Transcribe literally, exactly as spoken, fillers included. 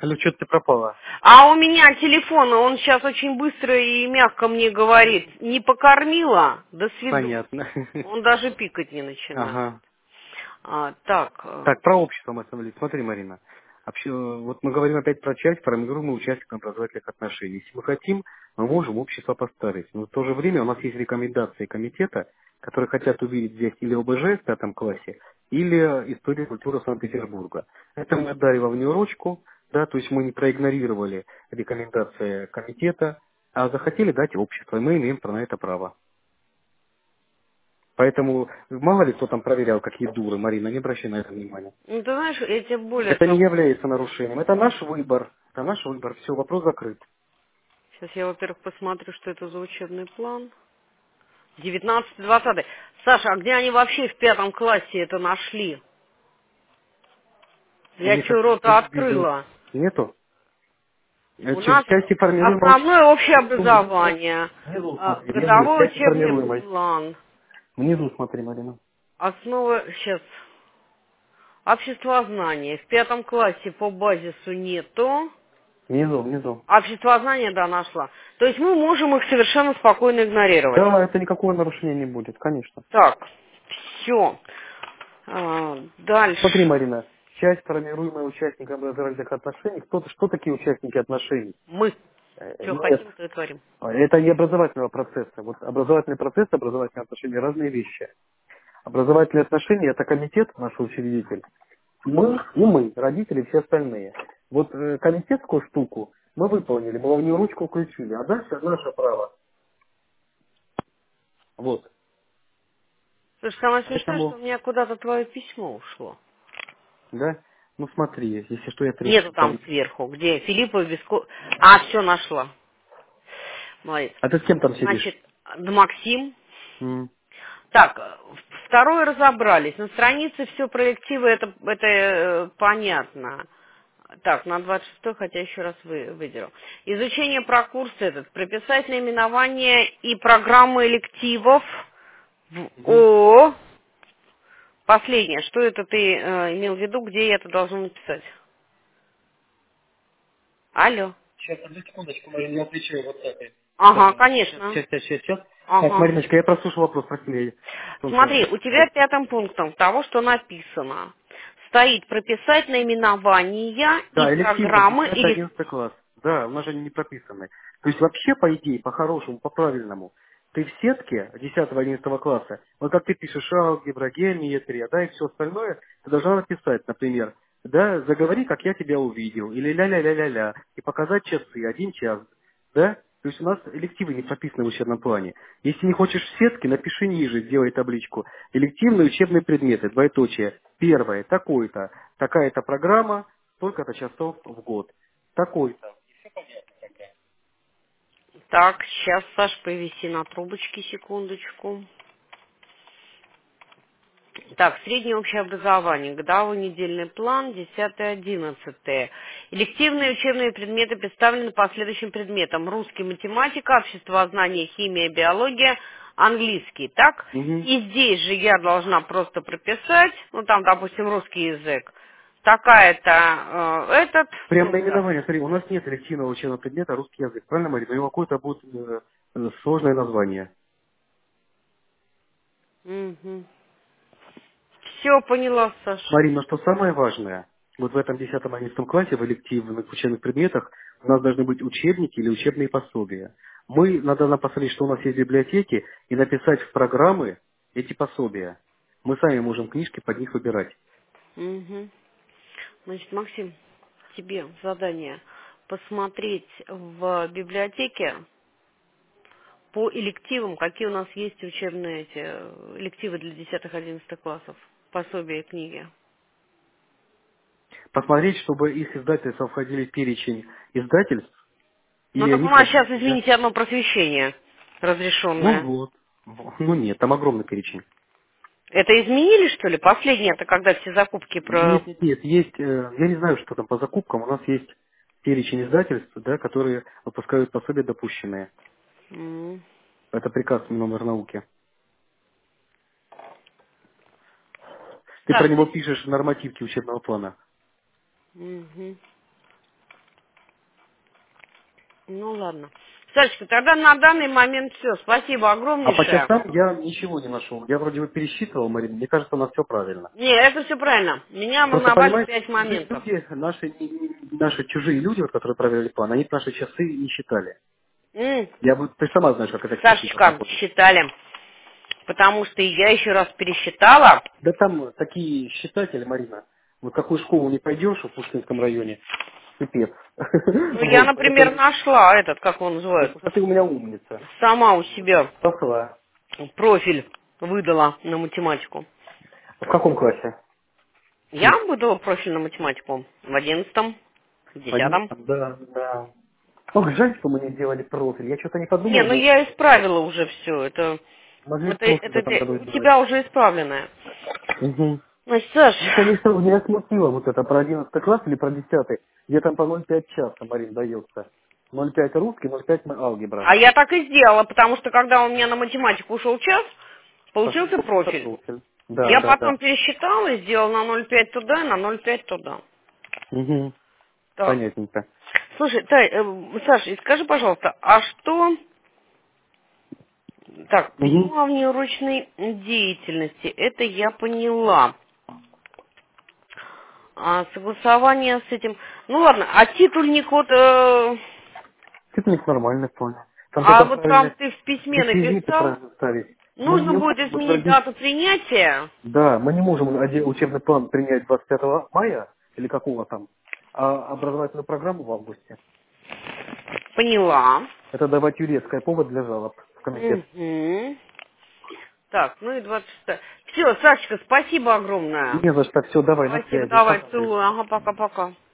Алло, что ты пропала? А у меня телефон, он сейчас очень быстро и мягко мне говорит. Не покормила? До свидос. Понятно. Он даже пикать не начинает. Ага. А, так, э, Так, про общество мы остановились. Смотри, Марина. Вообще, вот мы говорим опять про часть, формируемую участникам образовательных отношений. Если мы хотим, мы можем общество поставить. Но в то же время у нас есть рекомендации комитета, которые хотят увидеть здесь или о бэ жэ в пятом классе, или историю культуры Санкт-Петербурга. Это мы отдали во внеурочку, да, то есть мы не проигнорировали рекомендации комитета, а захотели дать общество, и мы имеем на это право. Поэтому мало ли кто там проверял, какие дуры, Марина, не обращай на это внимания. ну ты знаешь, я тебе более Это не того. является нарушением. Это наш выбор. Это наш выбор. Все, вопрос закрыт. Сейчас я, во-первых, посмотрю, что это за учебный план. девятнадцатый двадцатый. Саша, а где они вообще в пятом классе это нашли? У Я них че, это рота видео открыла? нету. Э, У чё, В нас части формируемого основное общее внизу, образование, внизу а, смотри, внизу, в годовой части учебный формируемой. план, Внизу смотри, Марина. основа, сейчас, обществознание. В пятом классе по базису нету. Внизу, внизу. Обществознание, да, нашла. То есть мы можем их совершенно спокойно игнорировать. Да, это никакого нарушения не будет, конечно. Так, все. Смотри, Дальше. Марина, часть формируемая участниками образовательных отношений. Кто, что такие участники отношений? Мы. Э, Что Нет. хотим, то и творим. Это не образовательного процесса. Вот образовательный процесс, образовательные отношения разные вещи. Образовательные отношения это комитет, наш учредитель. Мы и мы, родители, все остальные. Вот э, комитетскую штуку мы выполнили, мы в нее ручку включили, а дальше наше право. Вот. Слушай, самое смешное, что у Поэтому, меня куда-то твое письмо ушло. да, ну смотри, если что, я три. Нету там сверху, где Филиппов Беско... А, все нашла. Молодец. А ты с кем там сидишь? Значит, да Максим. М. Так, э, второе разобрались. На странице все проективы, это, это э, понятно. Так, на двадцать шестой, хотя еще раз вы, выделил. Изучение про курс этот. Прописать наименование и программы элективов в Мгм. ООО. Последнее. Что это ты э, имел в виду, где я это должна написать? Алло. Сейчас, одну секундочку, Марина, я отвечаю вот так. Сейчас, Ага, сейчас, конечно. сейчас, сейчас, сейчас. Так, Ага. Мариночка, я прослушал вопрос, прости меня. Солнце. Смотри, у тебя пятым пунктом того, что написано, стоит прописать наименования и Да, элективы, программы десятый или... одиннадцатый класс. Да, у нас же они не прописаны. То есть вообще, по идее, по-хорошему, по-правильному, ты в сетке десятого одиннадцатого класса, вот как ты пишешь алгебра, геометрия, да, и все остальное, ты должна написать, например, да, заговори, как я тебя увидел, или ля-ля-ля-ля-ля, и показать часы, один час, да? То есть у нас элективы не прописаны в учебном плане. Если не хочешь в сетке, напиши ниже, сделай табличку. Элективные учебные предметы, двоеточие. Первое, такой-то, такая-то программа, столько-то часов в год. Такой-то. Так, сейчас, Саш, повиси на трубочке секундочку. Так, среднее общее образование, годовой недельный план, десятое одиннадцатое. Элективные учебные предметы представлены по следующим предметам. Русский, математика, обществознание, химия, биология, английский, так? Мгм. И здесь же я должна просто прописать, ну там, допустим, русский язык, такая-то, э, этот, Прям ну, да. наименование, смотри, у нас нет элективного учебного предмета русский язык, правильно, Марина? У него какое-то будет э, э, сложное название. Все поняла, Саша. Марина, что самое важное, вот в этом десятом одиннадцатом классе в элективных учебных предметах у нас должны быть учебники или учебные пособия. Мы, надо нам посмотреть, что у нас есть в библиотеке, и написать в программы эти пособия. Мы сами можем книжки под них выбирать. Мгм. Значит, Максим, тебе задание посмотреть в библиотеке по элективам, какие у нас есть учебные эти э, элективы для десятых-одиннадцатых классов, пособия и книги. Посмотреть, чтобы их издательства входили в перечень издательств, Ну и так у они нас входили сейчас, в себя. извините, одно просвещение Ну разрешенное. вот. Ну нет, там огромный перечень. Это изменили, что ли? Последнее, это когда все закупки про... Нет, нет, нет, есть, э, я не знаю, что там по закупкам, у нас есть перечень издательств, да, которые выпускают пособия допущенные. М. Это приказ Миноборнауки. Ты про Так. него пишешь в нормативке учебного плана. Мгм. Ну ладно. Сашечка, тогда на данный момент все. Спасибо А по огромнейшее. частям я ничего не нашел. Я вроде бы пересчитывал, Марина, мне кажется, у нас все правильно. Не, это все правильно. Меня Просто волновали понимаешь, пять чужие моментов. люди, наши, не- не- наши чужие люди, вот, которые проверяли план, они наши часы не считали. М, Я бы, ты сама знаешь, как это в часниках Сашечка, находится. считали. Потому что я еще раз пересчитала. Да там такие считатели, Марина. Вот какую школу не пойдешь в Пушкинском районе, пипец. Ну, я, Вот, например, поэтому нашла этот, как он вот, называется, а ты у меня умница. сама у себя Пошла. профиль выдала на математику. В каком классе? Я выдала профиль на математику в одиннадцатом, в В десятом. одиннадцатом? Да, да. Ох, жаль, что мы не сделали профиль. Я что-то не Не, подумал ну бы. я исправила уже все. Это, Могли это, профиль в это, этом это году у сделать. тебя уже исправленное. Угу. Значит, Саш, Ну, конечно, меня смутило вот это про одиннадцатый класс или про десятый, где там по ноль целых пять часа, Марин, дается. ноль целых пять русский, ноль целых пять алгебра. а я так и сделала, потому что когда у меня на математику ушел час, получился Пошел профиль. профиль. Да, Я да, потом да. пересчитала и сделала на ноль целых пять туда и на ноль целых пять туда. Угу. Так. Понятненько. Слушай, Тай, э, Саша, и скажи, пожалуйста, а что... Так, Угу. письмо о внеурочной деятельности, это я поняла. А согласование с этим... Ну ладно, а титульник вот... э, Типник нормально, понял. Там А только вот там правильно ты в письме реквизиты написал, правильно ставить. Мы нужно не будет можем изменить утвердить, дату принятия. да, мы не можем один учебный план принять двадцать пятого мая, или какого там, а образовательную программу в августе. Поняла. Это давать юридическое повод для жалоб в комитет. Угу. Так, ну и двадцать шестое. Все, Сашечка, спасибо огромное. Не за что, все, давай, на Спасибо, связи. давай, Пока, Марина. целую. Ага, пока-пока.